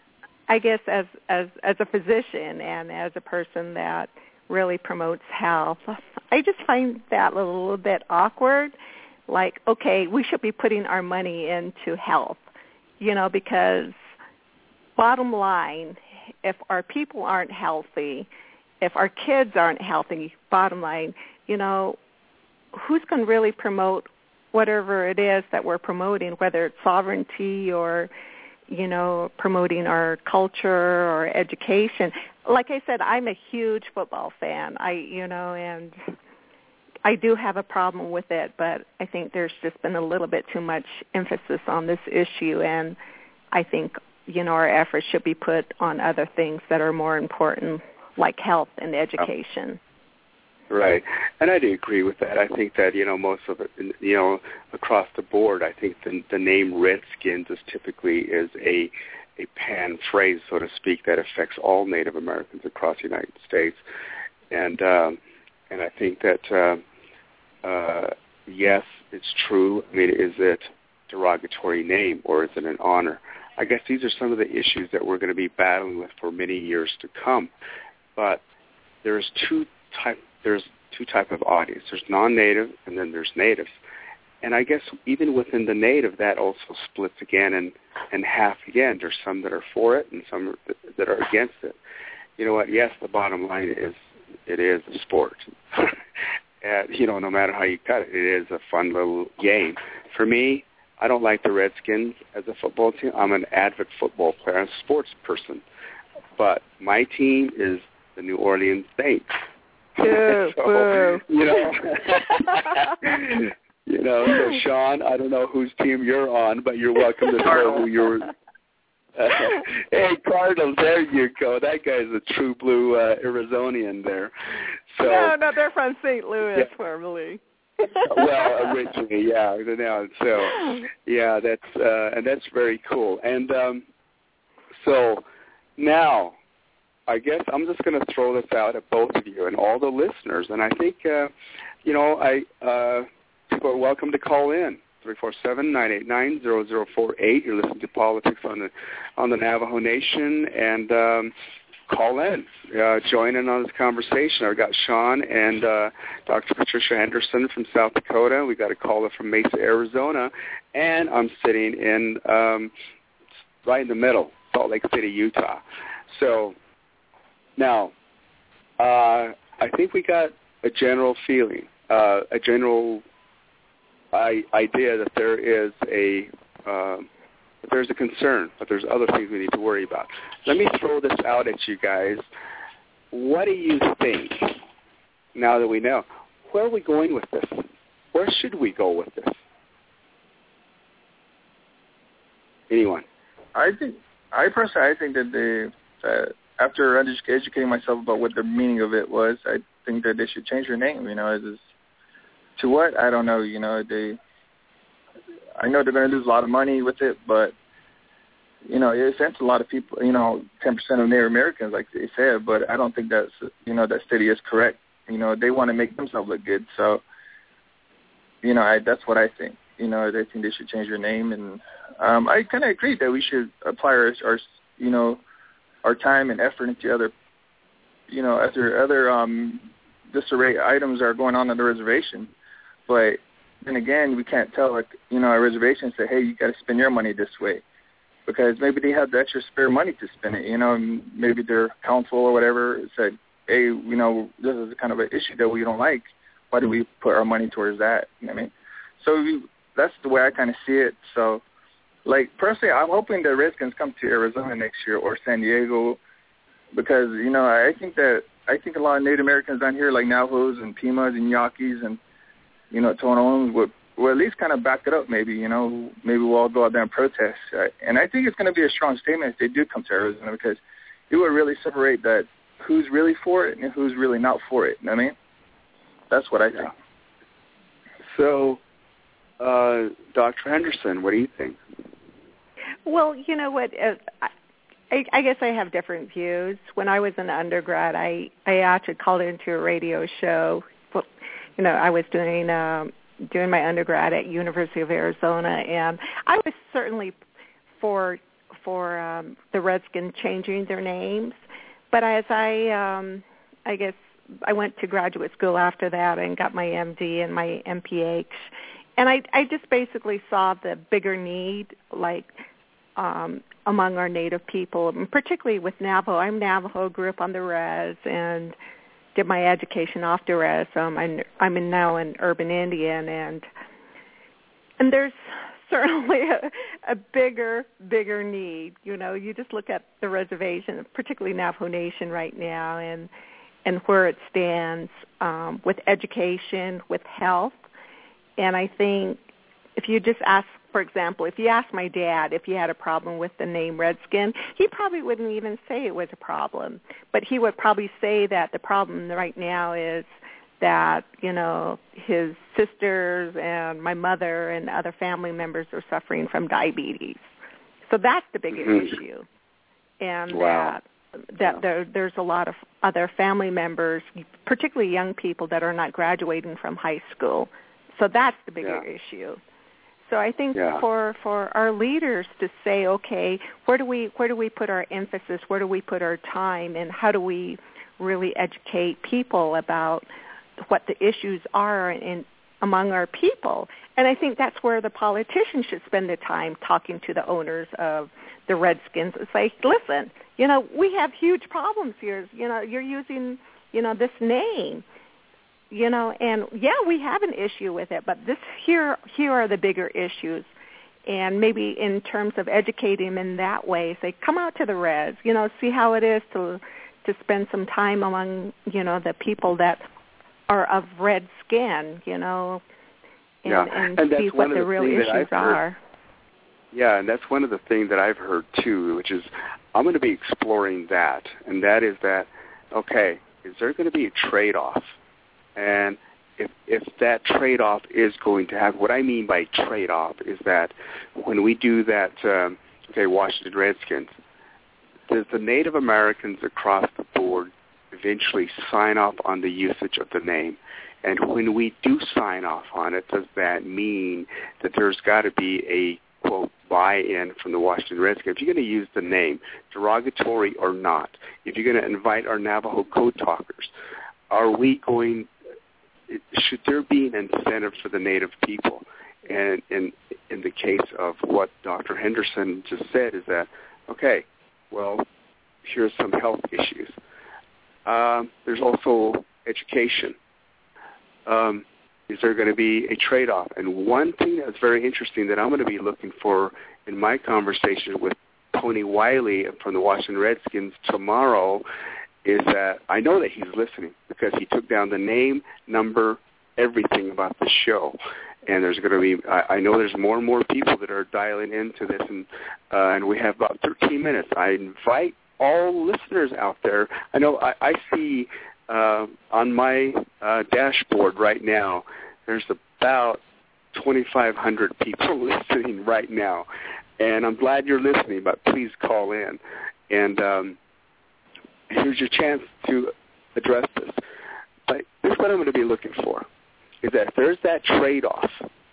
I guess as, as, as a physician and as a person that really promotes health, I just find that a little bit awkward. Like, okay, we should be putting our money into health, you know, because bottom line, if our people aren't healthy, if our kids aren't healthy, bottom line, you know, who's going to really promote whatever it is that we're promoting, whether it's sovereignty or, you know, promoting our culture or education? Like I said, I'm a huge football fan. I, you know, and I do have a problem with it, but I think there's just been a little bit too much emphasis on this issue, and I think you know, our efforts should be put on other things that are more important, like health and education. Right. And I do agree with that. I think that, you know, most of it, you know, across the board, I think the, the name Redskins is typically is a, a pan phrase, so to speak, that affects all Native Americans across the United States. And, um, and I think that, uh, uh, yes, it's true. I mean, is it a derogatory name or is it an honor? I guess these are some of the issues that we're going to be battling with for many years to come. But there's two type there's two type of audience. There's non-native and then there's natives. And I guess even within the native, that also splits again and, and half again. There's some that are for it and some that are against it. you know what? Yes, the bottom line is it is a sport. And, you know, no matter how you cut it, it is a fun little game. For me, I don't like the Redskins as a football team. I'm an avid football player, I'm a sports person. But my team is the New Orleans Saints. Boo, so, boo. you know, you know, so Sean, I don't know whose team you're on, but you're welcome to show who you're. Uh, hey, Cardinals, there you go. That guy's a true blue uh, Arizonian there. So, no, no, they're from Saint Louis, yeah. formerly. Well, originally, yeah. No, so, yeah, that's uh, and that's very cool. And um, so now, I guess I'm just going to throw this out at both of you and all the listeners. And I think, uh, you know, I uh, people are welcome to call in. three four seven, nine eight nine, zero zero four eight. You're listening to Politics on the on the Navajo Nation, and um, call in, uh, join in on this conversation. I've got Sean and uh, Doctor Patricia Henderson from South Dakota. We got a caller from Mesa, Arizona, and I'm sitting in um, right in the middle, Salt Lake City, Utah. So now, uh, I think we got a general feeling, uh, a general I, idea that there is a uh, that there's a concern, but there's other things we need to worry about. Let me throw this out at you guys. What do you think, now that we know, where are we going with this? Where should we go with this? Anyone? I think, I personally, I think that they, uh, after educating myself about what the meaning of it was, I think that they should change their name. You know, it's just, to what? I don't know. You know, they. I know they're going to lose a lot of money with it, but you know, it offends a lot of people. You know, ten percent of Native Americans, like they said. But I don't think that's you know that study is correct. You know, they want to make themselves look good. So, you know, I, that's what I think. You know, they think they should change their name, and um, I kind of agree that we should apply our, our, you know, our time and effort into other, you know, other other um, disarray items that are going on on the reservation. But then again, we can't tell, like, you know, our reservation say, hey, you got to spend your money this way, because maybe they have the extra spare money to spend it. You know, and maybe their council or whatever said, hey, you know, this is kind of an issue that we don't like. Why do we put our money towards that? You know what I mean? So we, that's the way I kind of see it. So, like, personally, I'm hoping the Redskins come to Arizona next year or San Diego, because, you know, I think that I think a lot of Native Americans down here, like Navajos and Pimas and Yaquis and you know, Tohonoans would, would at least kind of back it up maybe, you know, maybe we'll all go out there and protest. Right? And I think it's going to be a strong statement if they do come to Arizona, because it would really separate that who's really for it and who's really not for it. You know what I mean? That's what I think. So, uh, Doctor Henderson, what do you think? Well, you know what, uh, I, I guess I have different views. When I was an undergrad, I, I actually called into a radio show. Well, you know, I was doing um, doing my undergrad at University of Arizona, and I was certainly for for um, the Redskins changing their names. But as I, um, I guess, I went to graduate school after that and got my M D and my M P H, and I, I just basically saw the bigger need, like um, among our Native people, and particularly with Navajo. I'm Navajo, grew up on the res, and did my education off the res. Um, I'm, I'm in now an urban Indian, and and there's certainly a, a bigger, bigger need. You know, you just look at the reservation, particularly Navajo Nation right now, and and where it stands um, with education, with health. And I think if you just ask, for example, if you ask my dad if he had a problem with the name Redskin, he probably wouldn't even say it was a problem. But he would probably say that the problem right now is that, you know, his sisters and my mother and other family members are suffering from diabetes. So that's the biggest mm-hmm. issue. And wow. that, that there, there's a lot of other family members, particularly young people, that are not graduating from high school. So that's the bigger yeah. issue. So I think yeah. for, for our leaders to say, okay, where do we where do we put our emphasis? Where do we put our time? And how do we really educate people about what the issues are, and among our people. And I think that's where the politicians should spend their time talking to the owners of the Redskins and say, listen, you know, we have huge problems here. You know, you're using, you know, this name, you know, and yeah, we have an issue with it, but this here, here are the bigger issues. And maybe in terms of educating them in that way, say, come out to the Reds, you know, see how it is to to spend some time among, you know, the people that are of red skin, you know, and, yeah. and, and see what the, the real issues are. Yeah, and that's one of the things that I've heard, too, which is I'm going to be exploring that, and that is that, okay, is there going to be a trade-off? And if if that trade-off is going to have, what I mean by trade-off is that when we do that, um, okay, Washington Redskins, does the Native Americans across the board eventually sign off on the usage of the name? And when we do sign off on it, does that mean that there's got to be a, quote, buy-in from the Washington Redskins? If you're going to use the name, derogatory or not, if you're going to invite our Navajo code talkers, are we going, should there be an incentive for the Native people? And in, in the case of what Doctor Henderson just said is that, okay, well, here's some health issues. Um, there's also education. Um, is there going to be a trade-off? And one thing that's very interesting that I'm going to be looking for in my conversation with Tony Wiley from the Washington Redskins tomorrow is that I know that he's listening because he took down the name, number, everything about the show. And there's going to be, I, I know there's more and more people that are dialing into this, and uh, and we have about thirteen minutes. I invite all listeners out there. I know I, I see uh, on my uh, dashboard right now, there's about twenty-five hundred people listening right now. And I'm glad you're listening, but please call in. And um, here's your chance to address this. But this is what I'm going to be looking for, is that if there's that trade-off,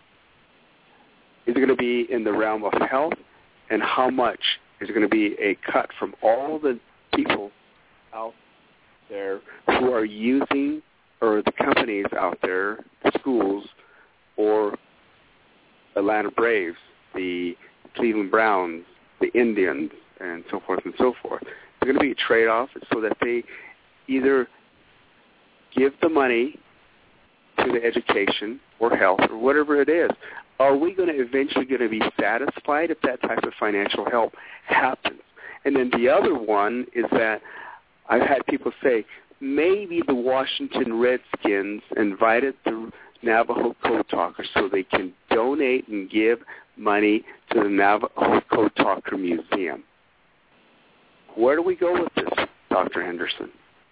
is it going to be in the realm of health, and how much is it going to be a cut from all the people out there who are using, or the companies out there, the schools, or Atlanta Braves, the Cleveland Browns, the Indians, and so forth and so forth. There's going to be a trade-off so that they either give the money to the education or health or whatever it is. Are we going to eventually going to be satisfied if that type of financial help happens? And then the other one is that I've had people say, maybe the Washington Redskins invited the Navajo Code Talkers so they can donate and give money to the Navajo Code Talker Museum. Where do we go with this, Doctor Henderson?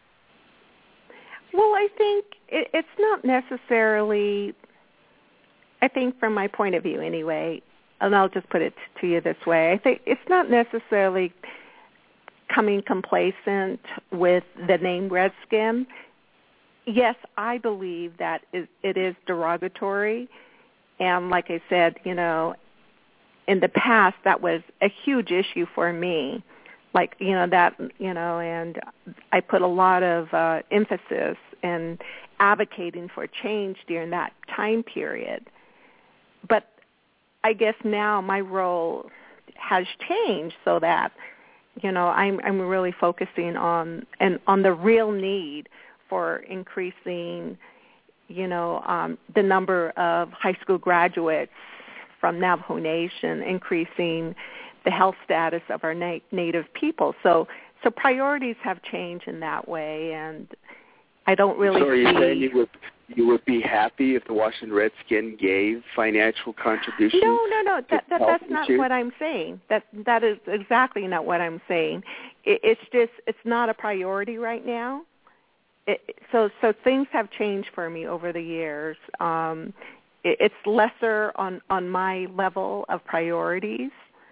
Well, I think it, it's not necessarily, I think from my point of view anyway, and I'll just put it to you this way, I think it's not necessarily becoming complacent with the name Redskin. Yes, I believe that it is derogatory, and like I said, you know, in the past that was a huge issue for me. Like, you know, that, you know, and I put a lot of uh, emphasis in advocating for change during that time period. But I guess now my role has changed so that, you know, I'm I'm really focusing on and on the real need for increasing, you know, um, the number of high school graduates from Navajo Nation, increasing the health status of our na- native people. So so priorities have changed in that way, and I don't really so are you see... saying you would, you would be happy if the Washington Redskins gave financial contributions? No, no, no. That, that, that's not issues? what I'm saying. That That is exactly not what I'm saying. It, it's just, it's not a priority right now. It, so so things have changed for me over the years. Um, it, it's lesser on, on my level of priorities.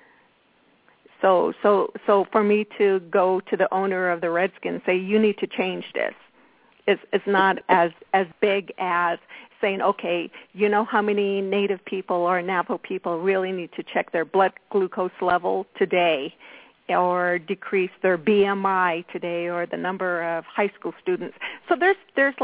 So so so for me to go to the owner of the Redskins and say, you need to change this, it's, it's not as, as big as saying, okay, you know how many Native people or Navajo people really need to check their blood glucose level today, or decrease their B M I today, or the number of high school students. So there's there's like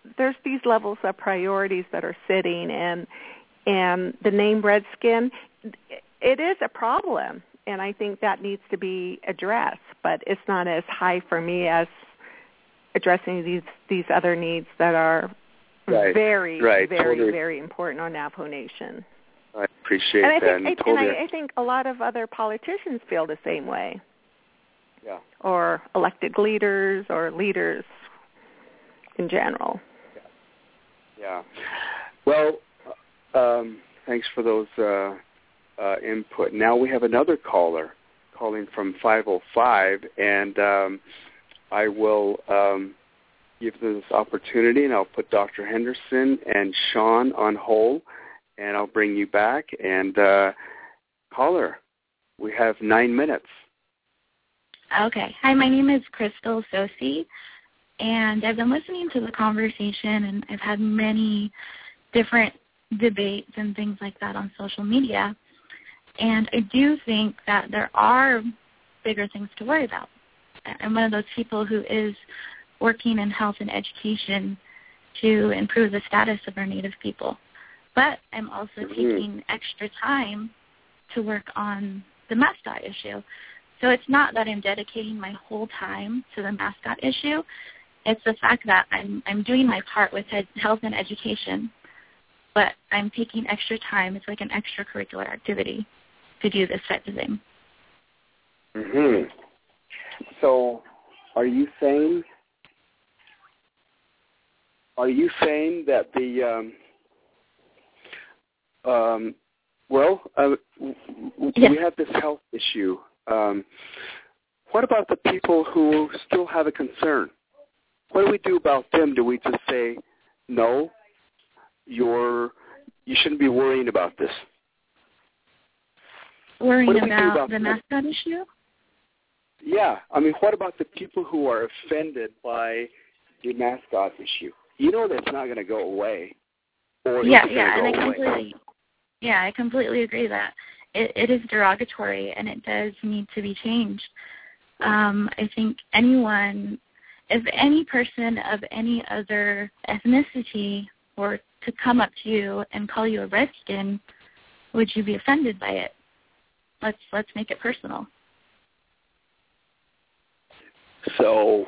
there's these levels of priorities that are sitting, and and the name Redskin, it is a problem, and I think that needs to be addressed, but it's not as high for me as addressing these these other needs that are right. very, right. very, totally. very important on Navajo Nation. I appreciate and I that. Think, and I, totally. and I, I think a lot of other politicians feel the same way. Yeah. Or elected leaders or leaders in general. Yeah. yeah. Well, um, thanks for those uh, uh, input. Now we have another caller calling from five oh five, and um, I will um, give this opportunity, and I'll put Doctor Henderson and Sean on hold, and I'll bring you back. And uh, caller, we have nine minutes. Okay. Hi, my name is Crystal Sosi, and I've been listening to the conversation, and I've had many different debates and things like that on social media. And I do think that there are bigger things to worry about. I'm one of those people who is working in health and education to improve the status of our Native people. But I'm also mm-hmm. taking extra time to work on the mascot issue. So it's not that I'm dedicating my whole time to the mascot issue. It's the fact that I'm I'm doing my part with health and education, but I'm taking extra time. It's like an extracurricular activity to do this type of thing. Mm-hmm. So are you saying are you saying that the um, um, well uh, yes. we have this health issue. Um, what about the people who still have a concern? What do we do about them? Do we just say, no, you're, you shouldn't be worrying about this? Worrying about, about the mascot issue? Yeah. I mean, what about the people who are offended by the mascot issue? You know that's not going to go away. Or yeah, yeah, and I away. completely, yeah, I completely agree that. It, it is derogatory, and it does need to be changed. Um, I think anyone, if any person of any other ethnicity were to come up to you and call you a redskin, would you be offended by it? Let's let's make it personal. So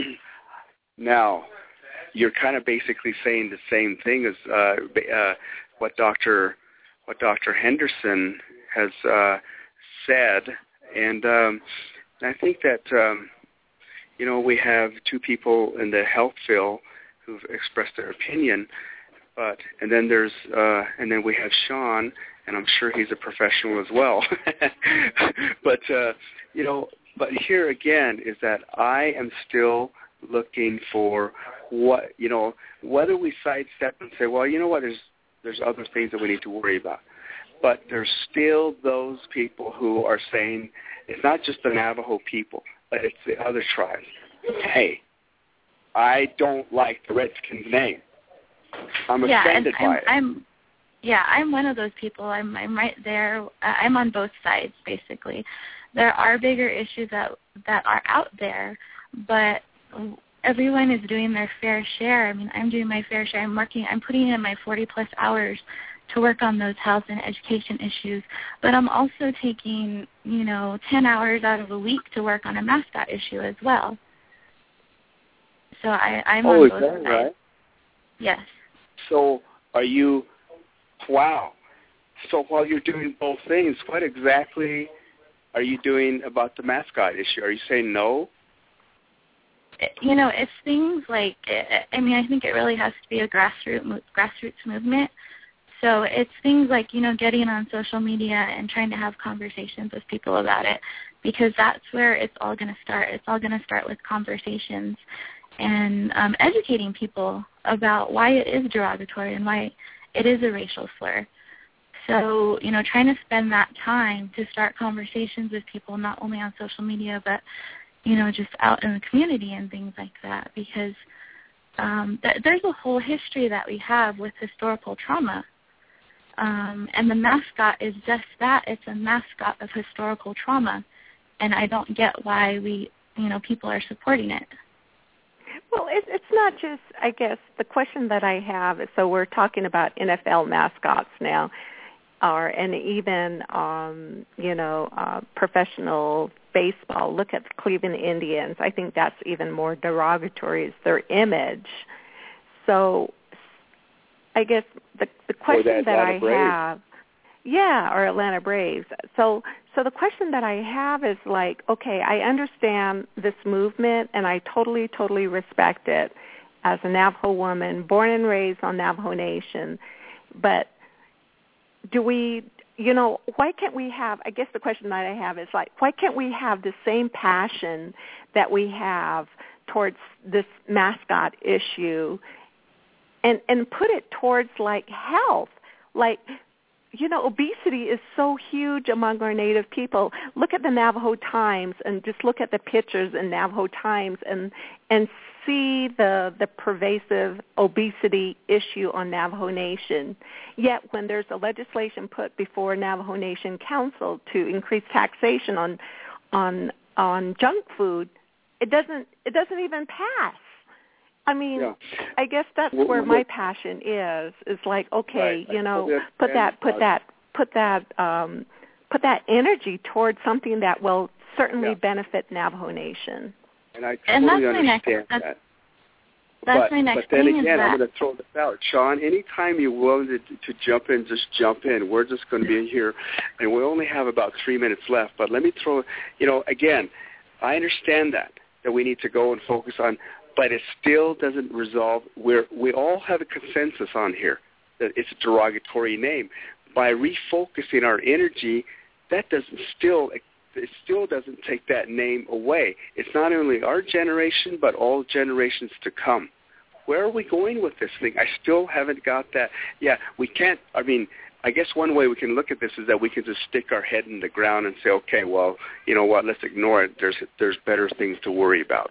now you're kind of basically saying the same thing as uh, uh, what Doctor what Doctor Henderson has uh, said, and um, I think that um, you know we have two people in the health field who've expressed their opinion, but and then there's uh, and then we have Sean, and I'm sure he's a professional as well. but uh, you know, but here again is that I am still looking for what you know whether we sidestep and say, well, you know what, there's there's other things that we need to worry about. But there's still those people who are saying it's not just the Navajo people, but it's the other tribes. Hey, I don't like the Redskins' name. I'm yeah, offended and by I'm, it. I'm, yeah, I'm one of those people. I'm I'm right there. I'm on both sides, basically. There are bigger issues that that are out there, but everyone is doing their fair share. I mean, I'm doing my fair share. I'm working. I'm putting in my forty plus hours to work on those health and education issues. But I'm also taking, you know, ten hours out of a week to work on a mascot issue as well. So I, I'm oh, on both is that sides. Right? Yes. So are you, wow. So while you're doing both things, what exactly are you doing about the mascot issue? Are you saying no? You know, it's things like, I mean, I think it really has to be a grassroots grassroots movement. So it's things like, you know, getting on social media and trying to have conversations with people about it, because that's where it's all going to start. It's all going to start with conversations and um, educating people about why it is derogatory and why it is a racial slur. So, you know, trying to spend that time to start conversations with people, not only on social media, but, you know, just out in the community and things like that, because um, th- there's a whole history that we have with historical trauma. Um, and the mascot is just that. It's a mascot of historical trauma. And I don't get why we, you know, people are supporting it. Well, it, it's not just, I guess, the question that I have is, so we're talking about N F L mascots now, or and even, um, you know, uh, professional baseball. Look at the Cleveland Indians. I think that's even more derogatory, is their image. So I guess the, the question that I Braves. have, yeah, or Atlanta Braves. So so the question that I have is like, okay, I understand this movement, and I totally, totally respect it as a Navajo woman, born and raised on Navajo Nation. But do we, you know, why can't we have, I guess the question that I have is like, why can't we have the same passion that we have towards this mascot issue and, and put it towards, like, health? Like, you know, obesity is so huge among our Native people. Look at the Navajo Times and just look at the pictures in Navajo Times and and see the the pervasive obesity issue on Navajo Nation. Yet when there's a legislation put before Navajo Nation Council to increase taxation on on on junk food, it doesn't it doesn't even pass. I mean, yeah. I guess that's where my passion is. Is like, okay, right. you know, put that, put that, put that, um, put that energy towards something that will certainly yeah. benefit Navajo Nation. And I totally and that's understand next, that. That's, that's but, my next but then thing again, is I'm going to throw this out, Sean. Anytime you're willing to, to jump in, just jump in. We're just going to be in here, and we only have about three minutes left. But let me throw, you know, again, I understand that that we need to go and focus on. But it still doesn't resolve. We're, we all have a consensus on here that it's a derogatory name. By refocusing our energy, that doesn't still it still doesn't take that name away. It's not only our generation, but all generations to come. Where are we going with this thing? I still haven't got that. Yeah, we can't. I mean, I guess one way we can look at this is that we can just stick our head in the ground and say, okay, well, you know what? Let's ignore it. There's there's better things to worry about.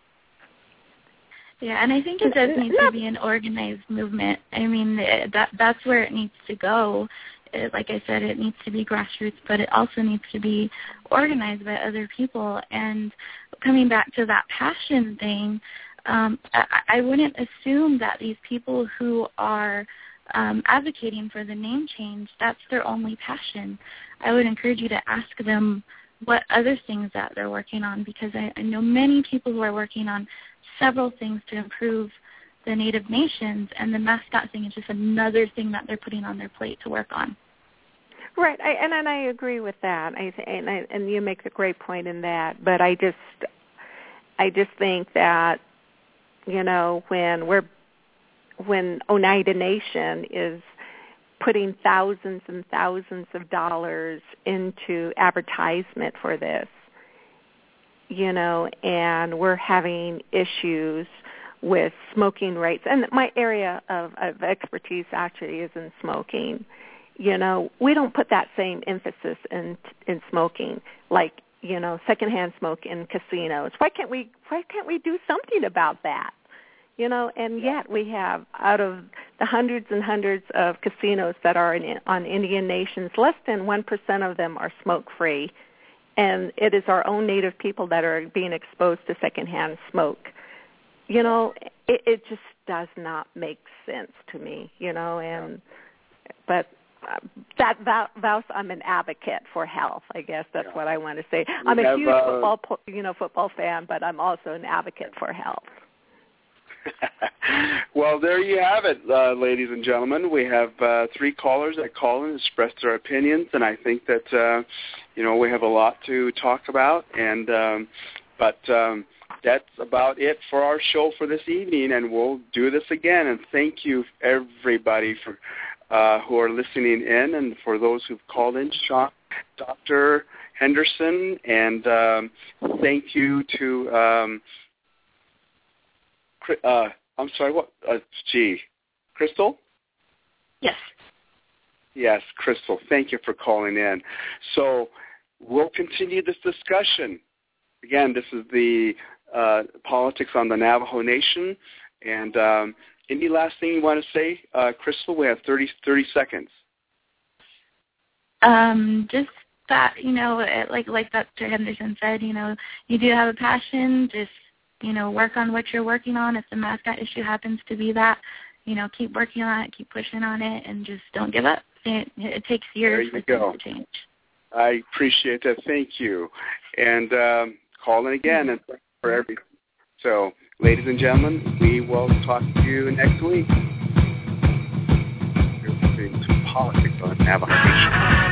Yeah, and I think it does need to be an organized movement. I mean, that that's where it needs to go. It, like I said, it needs to be grassroots, but it also needs to be organized by other people. And coming back to that passion thing, um, I, I wouldn't assume that these people who are um, advocating for the name change, that's their only passion. I would encourage you to ask them what other things that they're working on, because I, I know many people who are working on several things to improve the Native nations, and the mascot thing is just another thing that they're putting on their plate to work on. Right, I, and, and I agree with that, I, and, I, and you make a great point in that. But I just, I just think that, you know, when we're, when Oneida Nation is putting thousands and thousands of dollars into advertisement for this, you know, and we're having issues with smoking rates. And my area of, of expertise actually is in smoking. You know, we don't put that same emphasis in in smoking, like, you know, secondhand smoke in casinos. Why can't we why can't we do something about that? You know, and yet we have, out of the hundreds and hundreds of casinos that are in, on Indian nations, less than one percent of them are smoke-free. And it is our own Native people that are being exposed to secondhand smoke. You know, it, it just does not make sense to me, you know, and but that vows I'm an advocate for health. I guess that's yeah. what I want to say. I'm we a have, huge uh, football, you know, football fan, but I'm also an advocate for health. Well, there you have it, uh, ladies and gentlemen. We have uh, three callers that call and expressed their opinions, and I think that uh, you know we have a lot to talk about. And um, but um, that's about it for our show for this evening, and we'll do this again. And thank you, everybody, for uh, who are listening in, and for those who've called in, Sean, Doctor Henderson, and um, thank you to. Um, Uh, I'm sorry, what? Uh, gee, Crystal? Yes. Yes, Crystal, thank you for calling in. So we'll continue this discussion. Again, this is the uh, Politics on the Navajo Nation. And um, any last thing you want to say, uh, Crystal? We have thirty, thirty seconds. Um, just that, you know, like like Doctor Henderson said, you know, you do have a passion, just you know, work on what you're working on. If the mascot issue happens to be that, you know, keep working on it, keep pushing on it, and just don't give up. It, it takes years for things to change. I appreciate that. Thank you. And um, call in again and for everything. So, ladies and gentlemen, we will talk to you next week. We're listening to Politics on Navajo Nation.